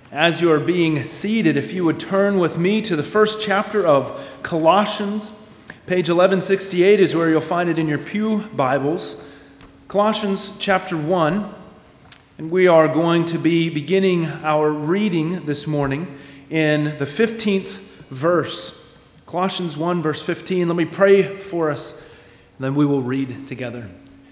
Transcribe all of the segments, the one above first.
As you are being seated, if you would turn with me to the first chapter of Colossians, page 1168 is where you'll find it in your pew Bibles. Colossians chapter 1, and we are going to be beginning our reading this morning in the 15th verse. Colossians 1, verse 15. Let me pray for us, and then we will read together.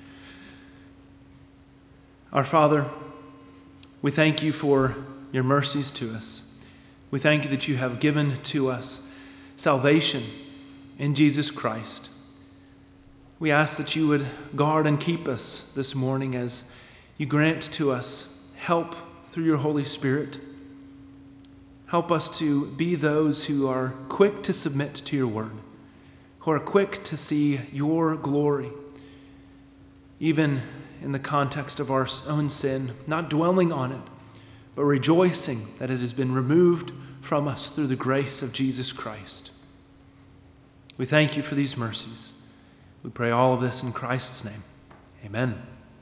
Our Father, we thank you for your mercies to us. We thank you that you have given to us salvation in Jesus Christ. We ask that you would guard and keep us this morning as you grant to us help through your Holy Spirit. Help us to be those who are quick to submit to your word, who are quick to see your glory, even in the context of our own sin, not dwelling on it, but rejoicing that it has been removed from us through the grace of Jesus Christ. We thank you for these mercies. We pray all of this in Christ's name. Amen.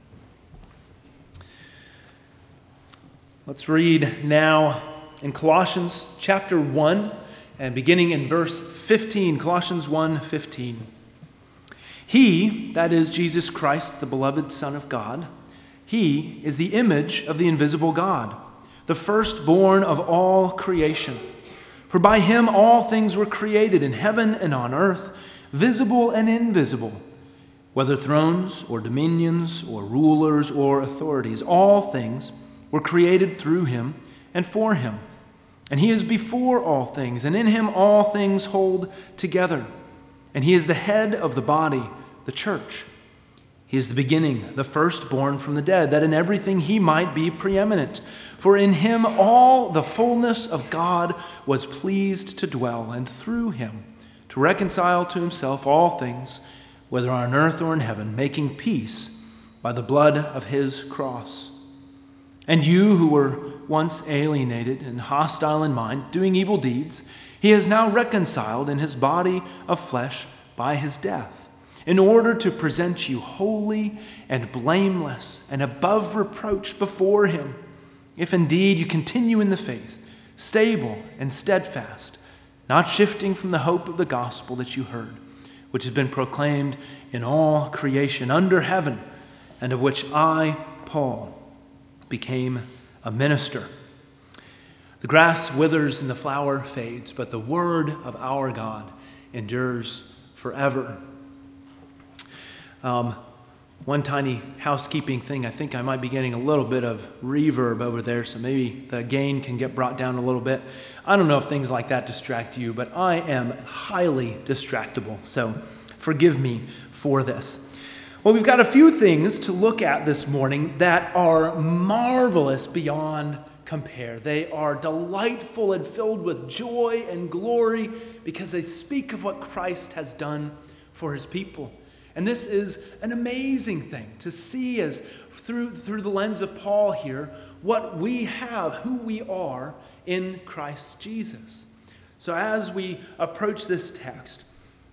Let's read now in Colossians chapter 1 and beginning in verse 15, Colossians 1:15. He, that is Jesus Christ, the beloved Son of God, he is the image of the invisible God, the firstborn of all creation. For by him all things were created in heaven and on earth, visible and invisible, whether thrones or dominions or rulers or authorities. All things were created through him and for him. And he is before all things, and in him all things hold together. And he is the head of the body, the church. He is the beginning, the firstborn from the dead, that in everything he might be preeminent. For in him all the fullness of God was pleased to dwell, and through him to reconcile to himself all things, whether on earth or in heaven, making peace by the blood of his cross. And you who were once alienated and hostile in mind, doing evil deeds, he has now reconciled in his body of flesh by his death, in order to present you holy and blameless and above reproach before him, if indeed you continue in the faith, stable and steadfast, not shifting from the hope of the gospel that you heard, which has been proclaimed in all creation under heaven, and of which I, Paul, became a minister. The grass withers and the flower fades, but the word of our God endures forever. One tiny housekeeping thing, I think I might be getting a little bit of reverb over there, so maybe the gain can get brought down a little bit. I don't know if things like that distract you, but I am highly distractible, so forgive me for this. Well, we've got a few things to look at this morning that are marvelous beyond compare. They are delightful and filled with joy and glory because they speak of what Christ has done for his people. And this is an amazing thing to see as through the lens of Paul here, what we have, who we are in Christ Jesus. So as we approach this text,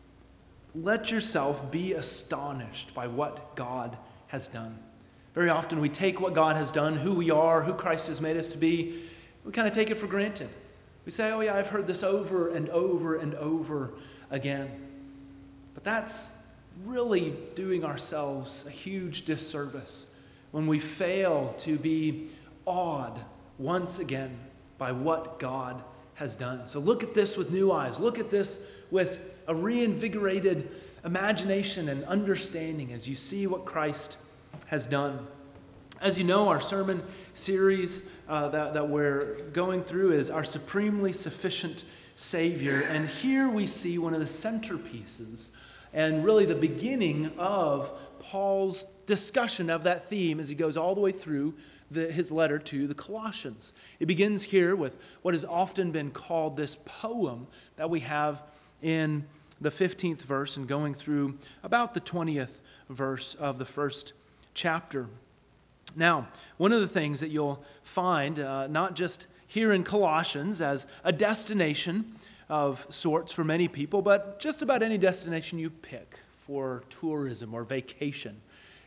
let yourself be astonished by what God has done. Very often we take what God has done, who we are, who Christ has made us to be, we kind of take it for granted. We say, oh yeah, I've heard this over and over and over again. But that's really doing ourselves a huge disservice when we fail to be awed once again by what God has done. So look at this with new eyes. Look at this with a reinvigorated imagination and understanding as you see what Christ has done. As you know, our sermon series that we're going through is Our Supremely Sufficient Savior. And here we see one of the centerpieces and really the beginning of Paul's discussion of that theme as he goes all the way through his letter to the Colossians. It begins here with what has often been called this poem that we have in the 15th verse and going through about the 20th verse of the first chapter. Now, one of the things that you'll find, not just here in Colossians as a destination of sorts for many people, but just about any destination you pick for tourism or vacation,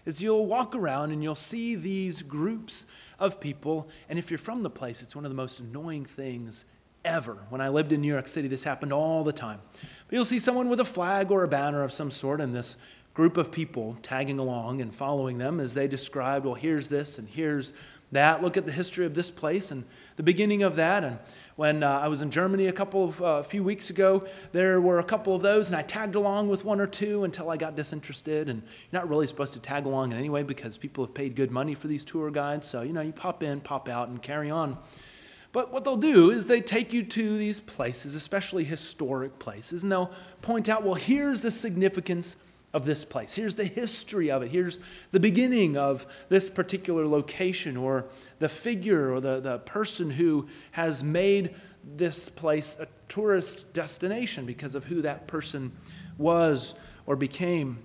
is you'll walk around and you'll see these groups of people, and if you're from the place, it's one of the most annoying things ever. When I lived in New York City, this happened all the time. But you'll see someone with a flag or a banner of some sort, and this group of people tagging along and following them as they described, well, here's this and here's that. Look at the history of this place and the beginning of that. And when I was in Germany a few weeks ago, there were a couple of those, and I tagged along with one or two until I got disinterested. And you're not really supposed to tag along in any way because people have paid good money for these tour guides. So, you pop in, pop out, and carry on. But what they'll do is they take you to these places, especially historic places, and they'll point out, well, here's the significance of this place. Here's the history of it. Here's the beginning of this particular location, or the figure or the person who has made this place a tourist destination because of who that person was or became.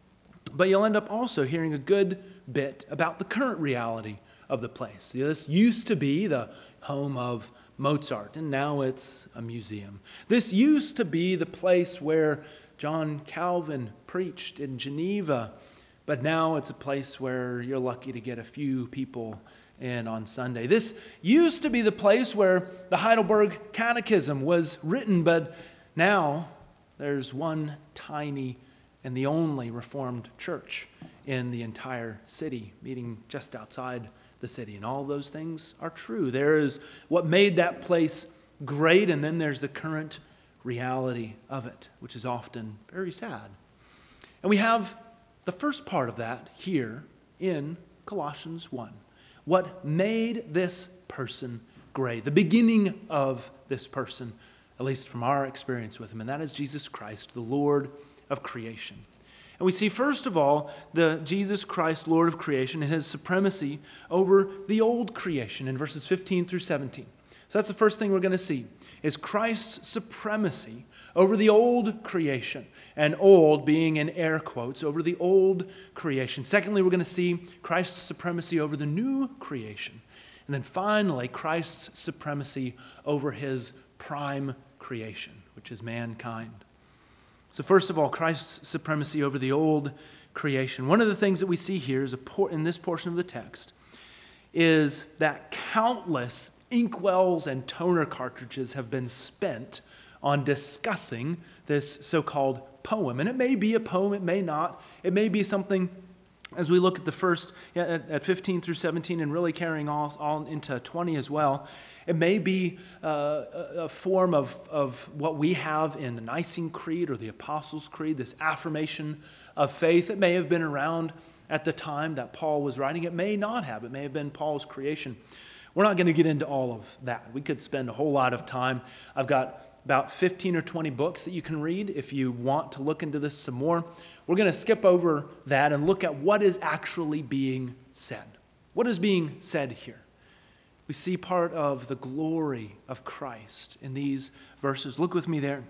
But you'll end up also hearing a good bit about the current reality of the place. This used to be the home of Mozart, and now it's a museum. This used to be the place where John Calvin preached in Geneva, but now it's a place where you're lucky to get a few people in on Sunday. This used to be the place where the Heidelberg Catechism was written, but now there's one tiny and the only Reformed church in the entire city, meeting just outside the city. And all those things are true. There is what made that place great, and then there's the current reality of it, which is often very sad. And we have the first part of that here in Colossians 1. What made this person great, the beginning of this person, at least from our experience with him, and that is Jesus Christ, the Lord of creation. And we see, first of all, the Jesus Christ, Lord of creation, and his supremacy over the old creation in verses 15 through 17. So that's the first thing we're going to see, is Christ's supremacy over the old creation, and old being in air quotes, over the old creation. Secondly, we're going to see Christ's supremacy over the new creation. And then finally, Christ's supremacy over his prime creation, which is mankind. So first of all, Christ's supremacy over the old creation. One of the things that we see here is in this portion of the text is that countless inkwells and toner cartridges have been spent on discussing this so-called poem. And it may be a poem, it may not. It may be something, as we look at the first, at 15 through 17 and really carrying all into 20 as well, it may be a form of what we have in the Nicene Creed or the Apostles' Creed, this affirmation of faith. It may have been around at the time that Paul was writing. It may not have. It may have been Paul's creation. We're not going to get into all of that. We could spend a whole lot of time. I've got about 15 or 20 books that you can read if you want to look into this some more. We're going to skip over that and look at what is actually being said. What is being said here? We see part of the glory of Christ in these verses. Look with me there.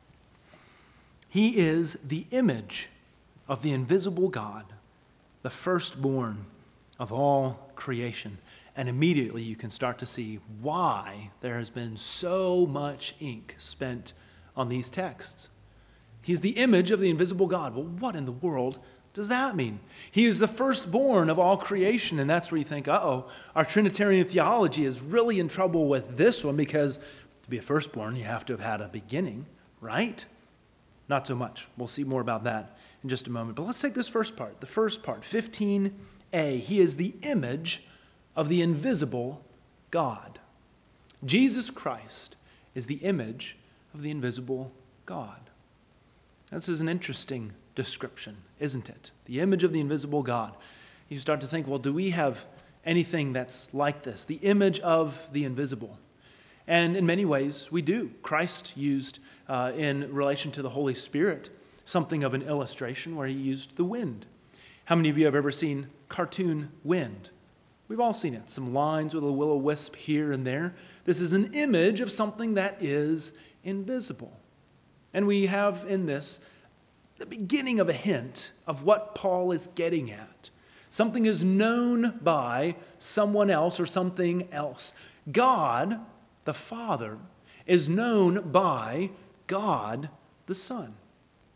He is the image of the invisible God, the firstborn of all creation. And immediately you can start to see why there has been so much ink spent on these texts. He's the image of the invisible God. Well, what in the world does that mean? He is the firstborn of all creation, and that's where you think, our Trinitarian theology is really in trouble with this one, because to be a firstborn, you have to have had a beginning, right? Not so much. We'll see more about that in just a moment. But let's take this first part, 15a. He is the image of the invisible God. Jesus Christ is the image of the invisible God. This is an interesting description, isn't it? The image of the invisible God. You start to think, well, do we have anything that's like this? The image of the invisible. And in many ways, we do. Christ used, in relation to the Holy Spirit, something of an illustration where he used the wind. How many of you have ever seen cartoon wind? We've all seen it. Some lines with a will-o-wisp here and there. This is an image of something that is invisible. And we have in this the beginning of a hint of what Paul is getting at. Something is known by someone else or something else. God, the Father, is known by God, the Son.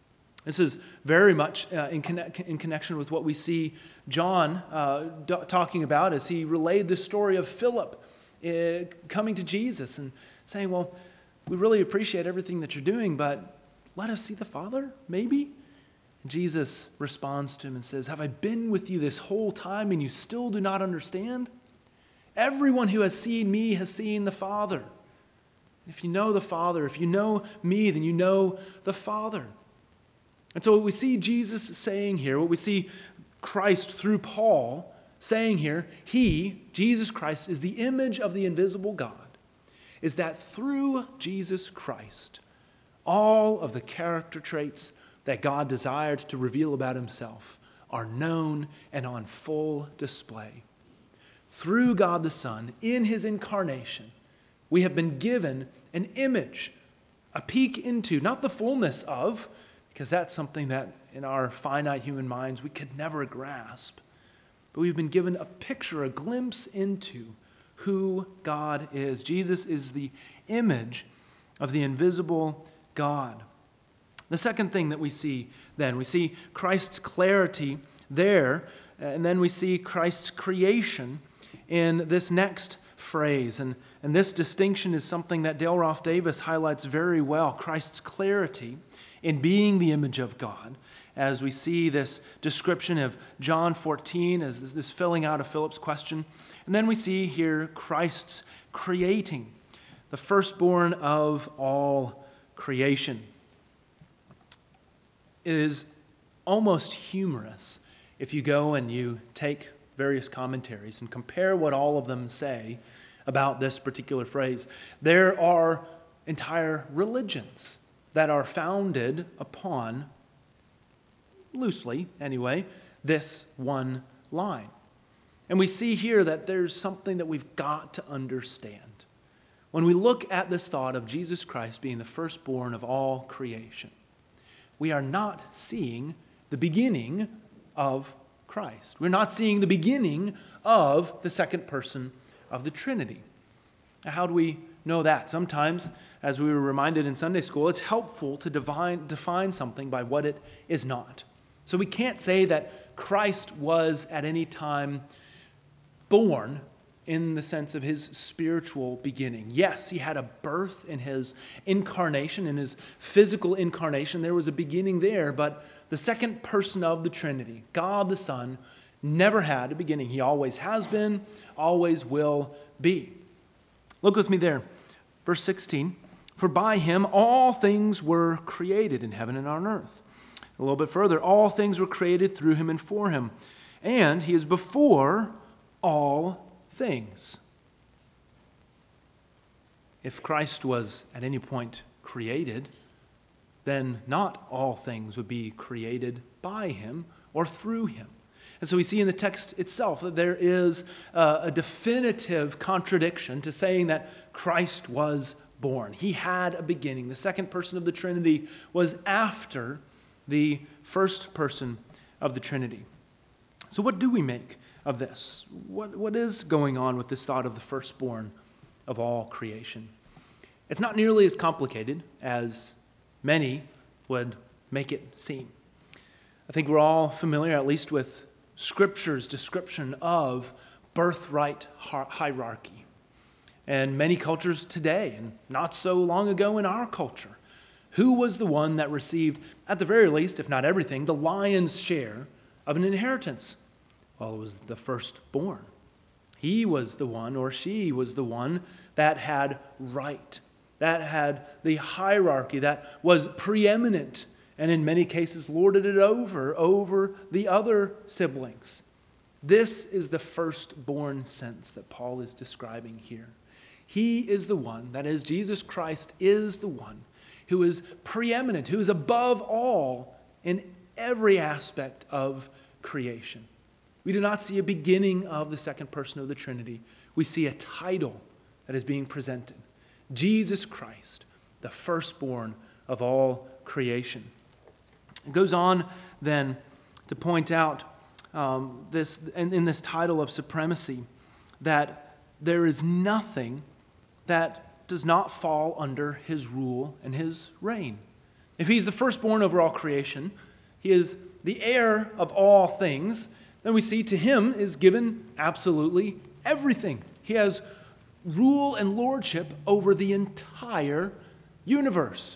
This is very much in connection with what we see John talking about as he relayed the story of Philip coming to Jesus and saying, well, we really appreciate everything that you're doing, but let us see the Father, maybe? And Jesus responds to him and says, have I been with you this whole time and you still do not understand? Everyone who has seen me has seen the Father. If you know the Father, if you know me, then you know the Father. And so what we see Jesus saying here, what we see Christ through Paul saying here, he, Jesus Christ, is the image of the invisible God, is that through Jesus Christ, all of the character traits that God desired to reveal about himself are known and on full display. Through God the Son, in his incarnation, we have been given an image, a peek into, not the fullness of, because that's something that in our finite human minds we could never grasp. But we've been given a picture, a glimpse into who God is. Jesus is the image of the invisible God. The second thing that we see then, we see Christ's clarity there, and then we see Christ's creation in this next phrase. And this distinction is something that Dale Ralph Davis highlights very well, Christ's clarity in being the image of God, as we see this description of John 14 as this filling out of Philip's question. And then we see here Christ's creating, the firstborn of all creation. It is almost humorous if you go and you take various commentaries and compare what all of them say about this particular phrase. There are entire religions that are founded upon, loosely anyway, this one line. And we see here that there's something that we've got to understand. When we look at this thought of Jesus Christ being the firstborn of all creation, we are not seeing the beginning of Christ. We're not seeing the beginning of the second person of the Trinity. Now, how do we know that? Sometimes, as we were reminded in Sunday school, it's helpful to define something by what it is not. So we can't say that Christ was at any time born in the sense of his spiritual beginning. Yes, he had a birth in his incarnation, in his physical incarnation. There was a beginning there, but the second person of the Trinity, God the Son, never had a beginning. He always has been, always will be. Look with me there. Verse 16, for by him all things were created in heaven and on earth. A little bit further, all things were created through him and for him. And he is before all things. If Christ was at any point created, then not all things would be created by him or through him. And so we see in the text itself that there is a definitive contradiction to saying that Christ was born. He had a beginning. The second person of the Trinity was after the first person of the Trinity. So what do we make of this? What is going on with this thought of the firstborn of all creation? It's not nearly as complicated as many would make it seem. I think we're all familiar, at least with Scripture's description of birthright hierarchy. And many cultures today, and not so long ago in our culture, who was the one that received, at the very least, if not everything, the lion's share of an inheritance? Well, it was the firstborn. He was the one, or she was the one, that had right, that had the hierarchy, that was preeminent, and in many cases lorded it over the other siblings. This is the firstborn sense that Paul is describing here. He is the one, that is, Jesus Christ is the one who is preeminent, who is above all in every aspect of creation. We do not see a beginning of the second person of the Trinity. We see a title that is being presented. Jesus Christ, the firstborn of all creation. It goes on then to point out this in this title of supremacy, that there is nothing that does not fall under his rule and his reign. if he's the firstborn over all creation, he is the heir of all things, then we see to him is given absolutely everything. He has rule and lordship over the entire universe.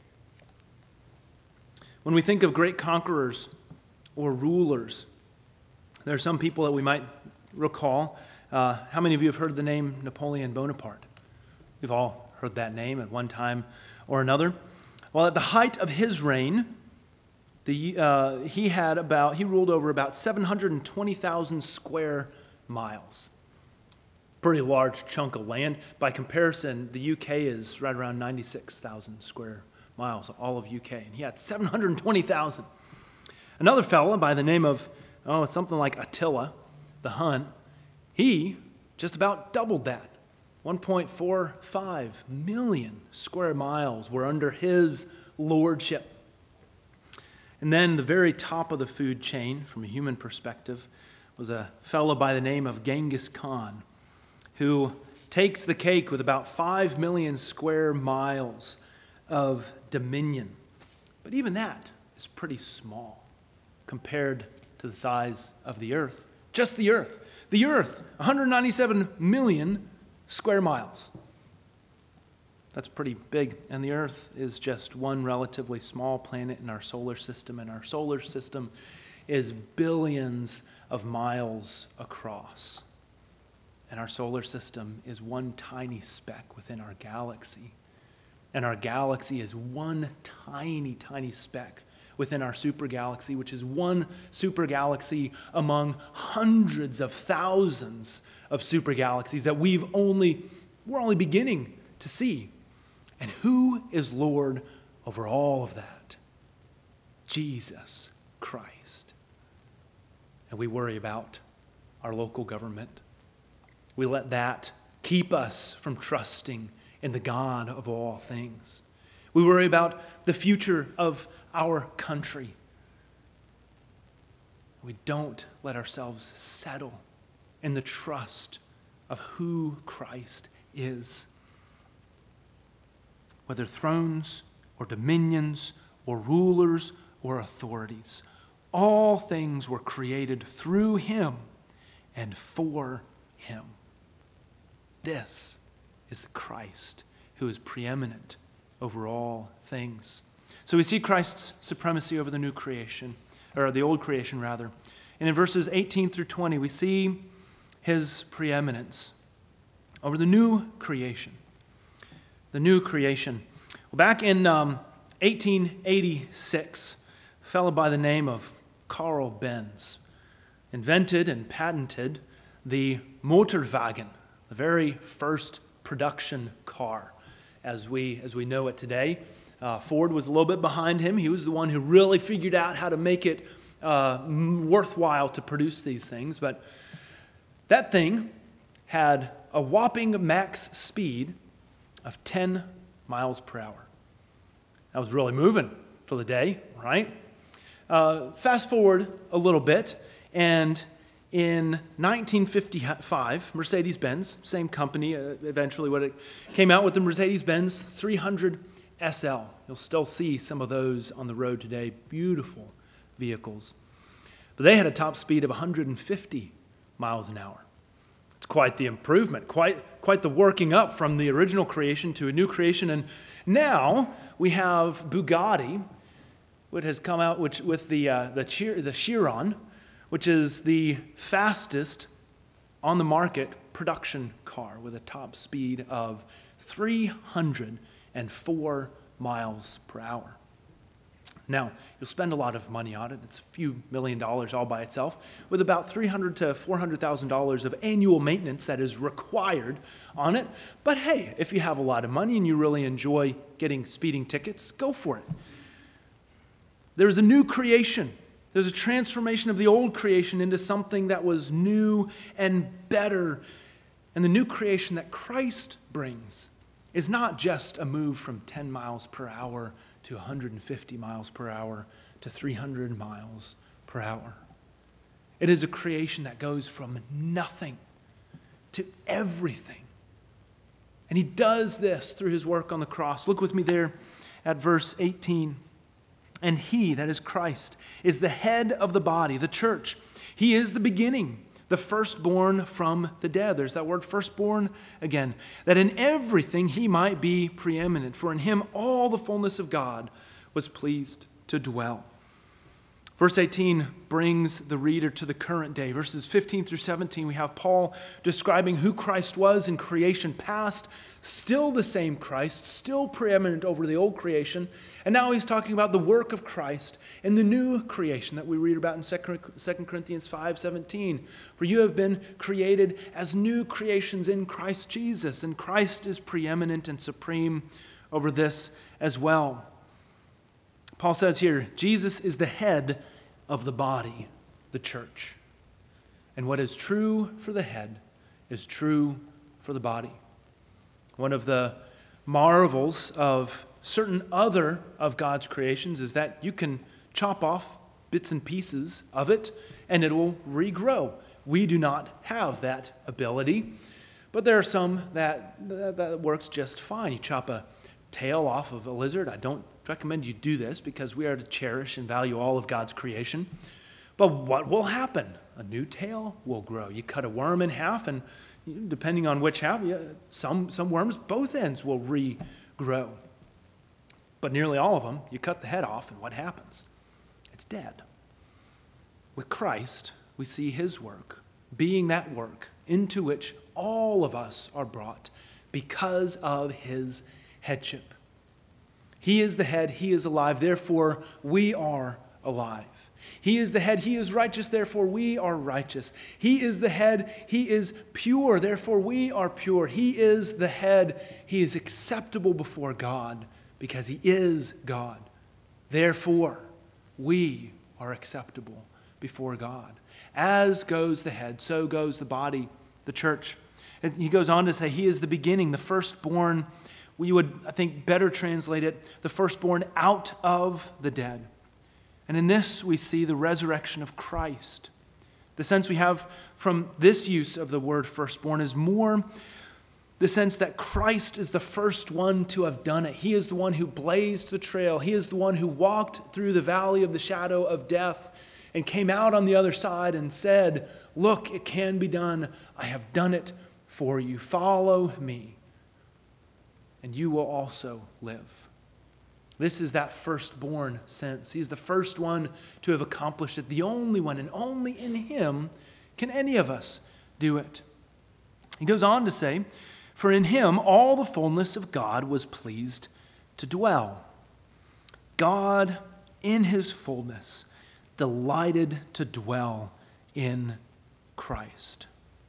When we think of great conquerors or rulers, there are some people that we might recall. How many of you have heard the name Napoleon Bonaparte? We've all heard that name at one time or another. Well, at the height of his reign, he ruled over about 720,000 square miles. Pretty large chunk of land. By comparison, the UK is right around 96,000 square miles, all of UK, and he had 720,000. Another fella by the name of, something like Attila the Hun, he just about doubled that. 1.45 million square miles were under his lordship. And then the very top of the food chain, from a human perspective, was a fellow by the name of Genghis Khan, who takes the cake with about 5 million square miles of dominion. But even that is pretty small compared to the size of the earth. Just the earth. The earth, 197 million square miles. That's pretty big. And the earth is just one relatively small planet in our solar system. And our solar system is billions of miles across. And our solar system is one tiny speck within our galaxy. And our galaxy is one tiny, tiny speck within our supergalaxy, which is one supergalaxy among hundreds of thousands of supergalaxies that we're only beginning to see. And who is Lord over all of that? Jesus Christ. And we worry about our local government. We let that keep us from trusting in the God of all things. We worry about the future of our country. We don't let ourselves settle in the trust of who Christ is. Whether thrones or dominions or rulers or authorities, all things were created through him and for him. This is the Christ who is preeminent over all things. So we see Christ's supremacy over the new creation, or the old creation rather. And in verses 18 through 20, we see his preeminence over the new creation. The new creation. Well, back in 1886, a fellow by the name of Carl Benz invented and patented the Motorwagen, the very first production car as we know it today. Ford was a little bit behind him. He was the one who really figured out how to make it worthwhile to produce these things. But that thing had a whopping max speed of 10 miles per hour. That was really moving for the day, right? Fast forward a little bit, and in 1955, Mercedes-Benz, same company, eventually what it came out with the Mercedes-Benz 300 SL. You'll still see some of those on the road today, beautiful vehicles. But they had a top speed of 150 miles an hour. It's quite the improvement, quite the working up from the original creation to a new creation. And now we have Bugatti, which has come out with the Chiron, which is the fastest on the market production car with a top speed of 304 miles per hour. Now, you'll spend a lot of money on it. It's a few $1 million all by itself, with about $300,000 to $400,000 of annual maintenance that is required on it. But hey, if you have a lot of money and you really enjoy getting speeding tickets, go for it. There's a new creation. There's a transformation of the old creation into something that was new and better. And the new creation that Christ brings is not just a move from 10 miles per hour to 150 miles per hour to 300 miles per hour. It is a creation that goes from nothing to everything. And he does this through his work on the cross. Look with me there at verse 18. And he, that is Christ, is the head of the body, the church. He is the beginning, the firstborn from the dead. There's that word firstborn again. That in everything he might be preeminent. For in him all the fullness of God was pleased to dwell. Verse 18 brings the reader to the current day. Verses 15 through 17, we have Paul describing who Christ was in creation past, still the same Christ, still preeminent over the old creation. And now he's talking about the work of Christ in the new creation that we read about in 2 Corinthians 5:17. For you have been created as new creations in Christ Jesus, and Christ is preeminent and supreme over this as well. Paul says here, Jesus is the head of the body, the church. And what is true for the head is true for the body. One of the marvels of certain other of God's creations is that you can chop off bits and pieces of it and it will regrow. We do not have that ability, but there are some that works just fine. You chop a tail off of a lizard. I don't recommend you do this because we are to cherish and value all of God's creation. But what will happen? A new tail will grow. You cut a worm in half, and depending on which half, some worms, both ends will regrow. But nearly all of them, you cut the head off, and what happens? It's dead. With Christ, we see his work, being that work into which all of us are brought because of his headship. He is the head, he is alive, therefore we are alive. He is the head, he is righteous, therefore we are righteous. He is the head, he is pure, therefore we are pure. He is the head, he is acceptable before God because he is God. Therefore, we are acceptable before God. As goes the head, so goes the body, the church. And he goes on to say he is the beginning, the firstborn. We would, I think, better translate it, the firstborn out of the dead. And in this, we see the resurrection of Christ. The sense we have from this use of the word firstborn is more the sense that Christ is the first one to have done it. He is the one who blazed the trail. He is the one who walked through the valley of the shadow of death and came out on the other side and said, "Look, it can be done. I have done it for you. Follow me, and you will also live." This is that firstborn sense. He's the first one to have accomplished it, the only one, and only in him can any of us do it. He goes on to say, for in him all the fullness of God was pleased to dwell. God, in his fullness, delighted to dwell in Christ.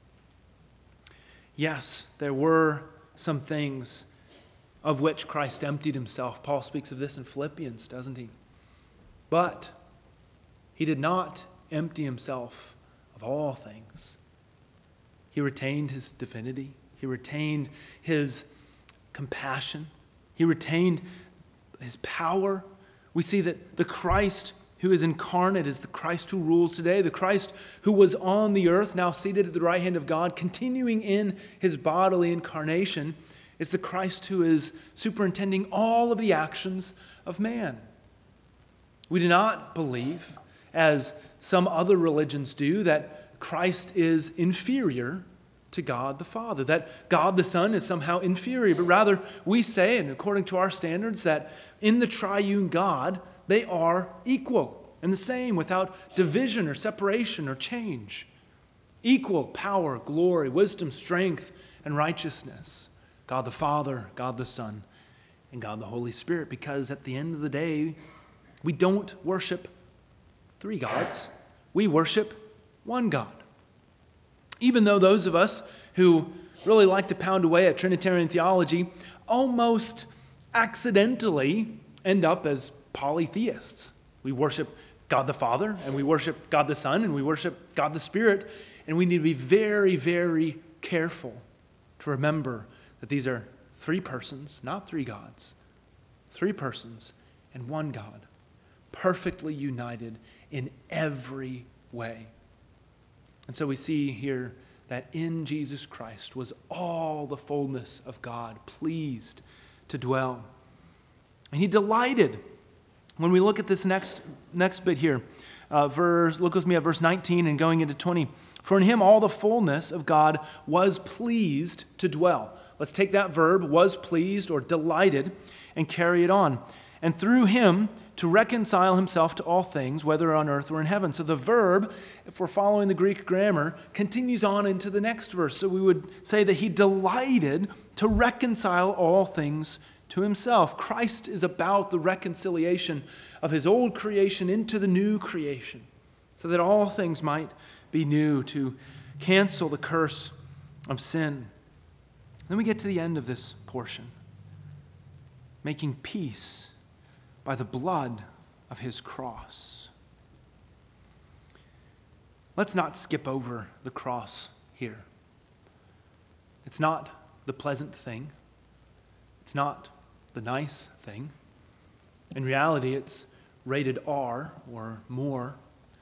Yes, there were some things of which Christ emptied himself. Paul speaks of this in Philippians, doesn't he? But he did not empty himself of all things. He retained his divinity. He retained his compassion. He retained his power. We see that the Christ who is incarnate is the Christ who rules today, the Christ who was on the earth, now seated at the right hand of God, continuing in his bodily incarnation, is the Christ who is superintending all of the actions of man. We do not believe, as some other religions do, that Christ is inferior to God the Father, that God the Son is somehow inferior, but rather we say, and according to our standards, that in the triune God, they are equal and the same without division or separation or change. Equal power, glory, wisdom, strength, and righteousness. God the Father, God the Son, and God the Holy Spirit, because at the end of the day, we don't worship three gods. We worship one God. Even though those of us who really like to pound away at Trinitarian theology almost accidentally end up as polytheists. We worship God the Father, and we worship God the Son, and we worship God the Spirit, and we need to be very, very careful to remember that these are three persons, not three gods. Three persons and one God, perfectly united in every way. And so we see here that in Jesus Christ was all the fullness of God pleased to dwell. And he delighted. When we look at this next bit here, look with me at verse 19 and going into 20. For in him all the fullness of God was pleased to dwell. Let's take that verb, was pleased or delighted, and carry it on. And through him to reconcile himself to all things, whether on earth or in heaven. So the verb, if we're following the Greek grammar, continues on into the next verse. So we would say that he delighted to reconcile all things to himself. Christ is about the reconciliation of his old creation into the new creation, so that all things might be new, to cancel the curse of sin. Then we get to the end of this portion, making peace by the blood of his cross. Let's not skip over the cross here. It's not the pleasant thing. It's not the nice thing. In reality, it's rated R or more.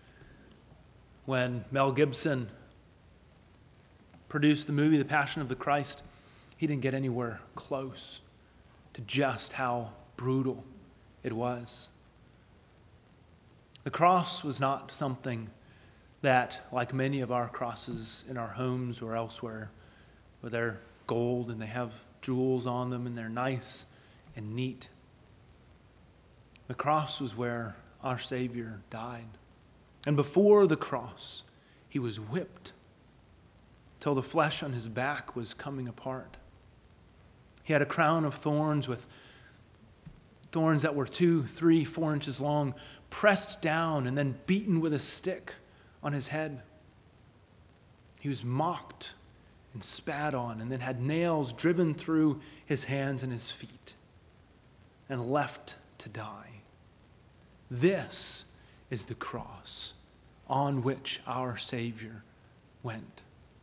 When Mel Gibson produced the movie The Passion of the Christ, he didn't get anywhere close to just how brutal it was. The cross was not something that, like many of our crosses in our homes or elsewhere, where they're gold and they have jewels on them and they're nice and neat. The cross was where our Savior died. And before the cross, he was whipped till the flesh on his back was coming apart. He had a crown of thorns with thorns that were 2, 3, 4 inches long, pressed down and then beaten with a stick on his head. He was mocked and spat on and then had nails driven through his hands and his feet and left to die. This is the cross on which our Savior went,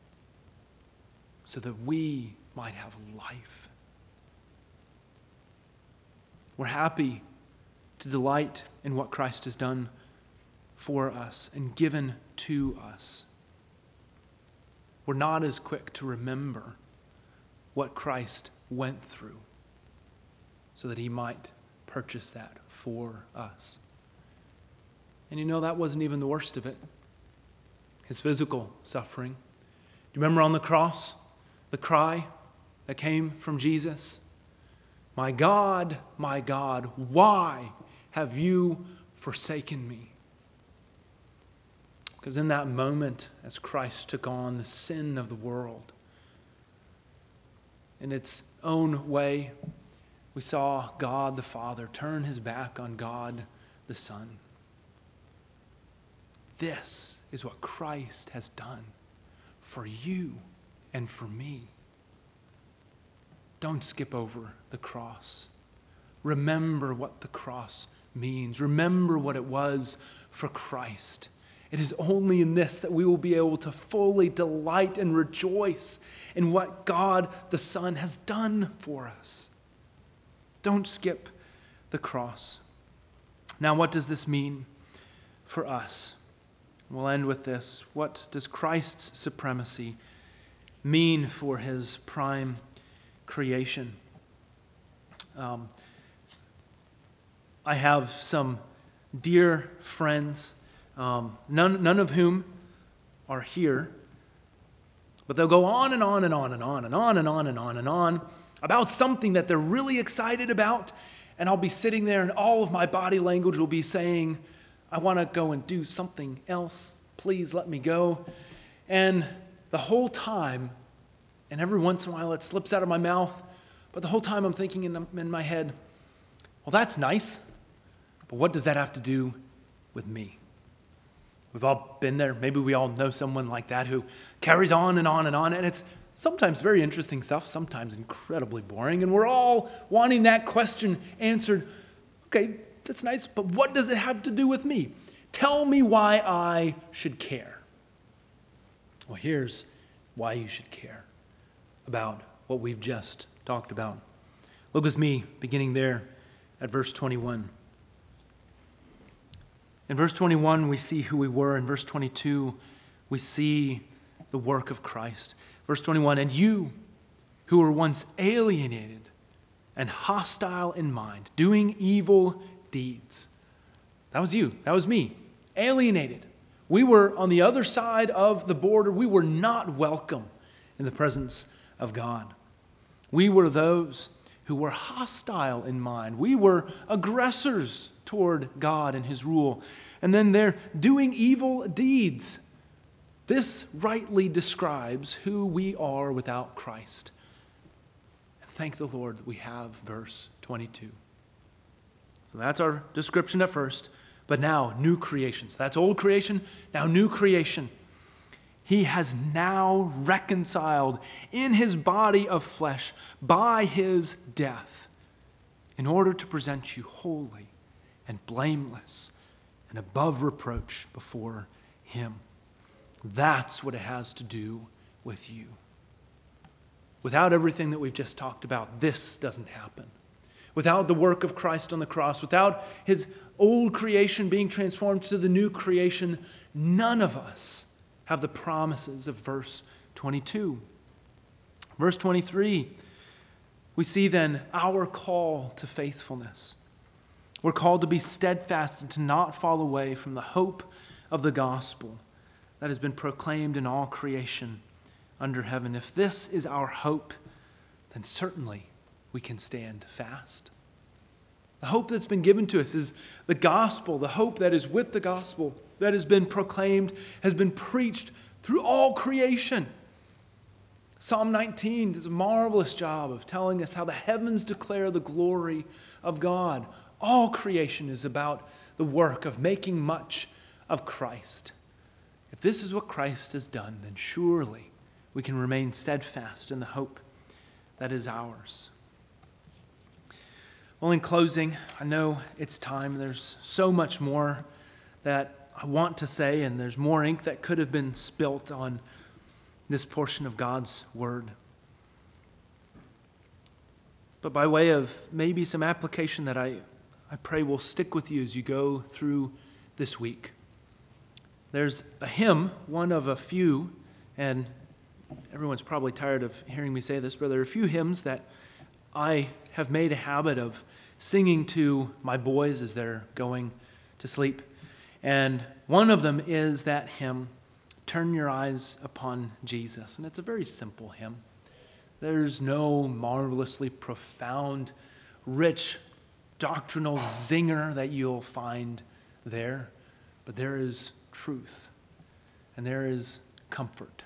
so that we might have life. We're happy to delight in what Christ has done for us and given to us. We're not as quick to remember what Christ went through so that he might purchase that for us. And you know, that wasn't even the worst of it. His physical suffering. Do you remember on the cross, the cry that came from Jesus? My God, why have you forsaken me? Because in that moment, as Christ took on the sin of the world, in its own way, we saw God the Father turn his back on God the Son. This is what Christ has done for you and for me. Don't skip over the cross. Remember what the cross means. Remember what it was for Christ. It is only in this that we will be able to fully delight and rejoice in what God the Son has done for us. Don't skip the cross. Now, what does this mean for us? We'll end with this. What does Christ's supremacy mean for his prime creation? I have some dear friends, none of whom are here, but they'll go on and on and on and on and on and on and on and on about something that they're really excited about, and I'll be sitting there and all of my body language will be saying, I want to go and do something else. Please let me go. And the whole time, and every once in a while it slips out of my mouth, but the whole time I'm thinking in my head, well, that's nice, but what does that have to do with me? We've all been there. Maybe we all know someone like that who carries on and on and on, and it's sometimes very interesting stuff, sometimes incredibly boring, and we're all wanting that question answered. Okay, that's nice, but what does it have to do with me? Tell me why I should care. Well, here's why you should care about what we've just talked about. Look with me, beginning there at verse 21. In verse 21, we see who we were. In verse 22, we see the work of Christ. Verse 21, and you who were once alienated and hostile in mind, doing evil deeds. That was you. That was me. Alienated. We were on the other side of the border. We were not welcome in the presence of God. We were those who were hostile in mind. We were aggressors toward God and his rule. And then they're doing evil deeds. This rightly describes who we are without Christ. And thank the Lord that we have verse 22. So that's our description at first. But now, new creation. So that's old creation, now new creation. He has now reconciled in his body of flesh by his death in order to present you holy and blameless and above reproach before him. That's what it has to do with you. Without everything that we've just talked about, this doesn't happen. Without the work of Christ on the cross, without his old creation being transformed to the new creation, none of us have the promises of verse 22. Verse 23, we see then our call to faithfulness. We're called to be steadfast and to not fall away from the hope of the gospel that has been proclaimed in all creation under heaven. If this is our hope, then certainly we can stand fast. The hope that's been given to us is the gospel, the hope that is with the gospel that has been proclaimed, has been preached through all creation. Psalm 19 does a marvelous job of telling us how the heavens declare the glory of God. All creation is about the work of making much of Christ. If this is what Christ has done, then surely we can remain steadfast in the hope that is ours. Well, in closing, I know it's time. There's so much more that I want to say, and there's more ink that could have been spilt on this portion of God's word. But by way of maybe some application that I pray will stick with you as you go through this week. There's a hymn, one of a few, and everyone's probably tired of hearing me say this, but there are a few hymns that I have made a habit of singing to my boys as they're going to sleep. And one of them is that hymn, Turn Your Eyes Upon Jesus. And it's a very simple hymn. There's no marvelously profound, rich, doctrinal zinger that you'll find there. But there is truth. And there is comfort.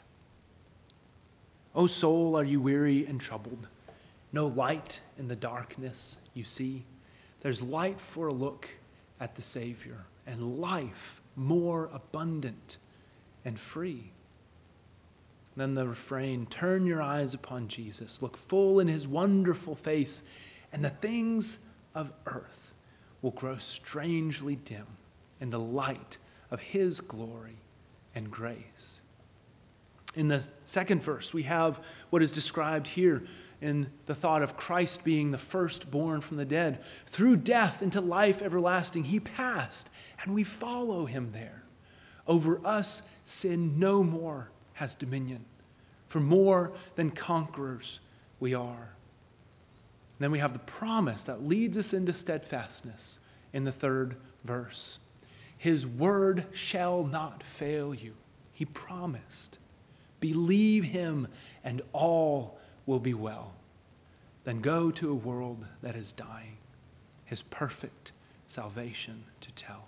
O soul, are you weary and troubled? No light in the darkness you see. There's light for a look at the Savior, and life more abundant and free. Then the refrain, turn your eyes upon Jesus, look full in his wonderful face, and the things of earth will grow strangely dim in the light of his glory and grace. In the second verse, we have what is described here in the thought of Christ being the firstborn from the dead. Through death into life everlasting, he passed, and we follow him there. Over us, sin no more has dominion, for more than conquerors we are. And then we have the promise that leads us into steadfastness in the third verse. His word shall not fail you, he promised. Believe him, and all will be well. Then go to a world that is dying, his perfect salvation to tell.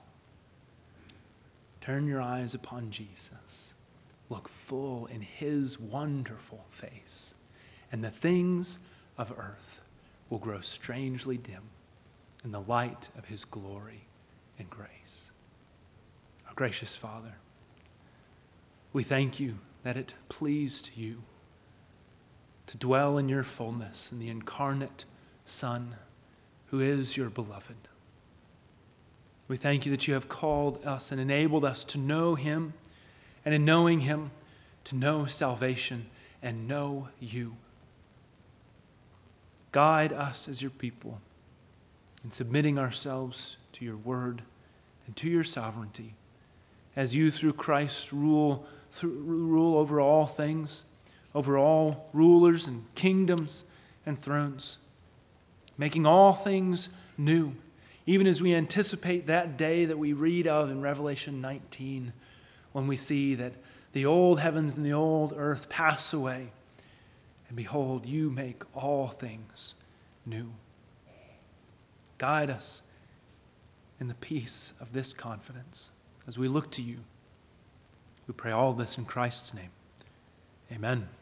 Turn your eyes upon Jesus. Look full in his wonderful face, and the things of earth will grow strangely dim in the light of his glory and grace. Our gracious Father, we thank you that it pleased you to dwell in your fullness in the incarnate Son, who is your beloved. We thank you that you have called us and enabled us to know him, and in knowing him, to know salvation and know you. Guide us as your people in submitting ourselves to your word and to your sovereignty, as you through Christ rule over all things, over all rulers and kingdoms and thrones. making all things new, even as we anticipate that day that we read of in Revelation 19, when we see that the old heavens and the old earth pass away, and behold, you make all things new. Guide us in the peace of this confidence as we look to you. We pray all this in Christ's name. Amen.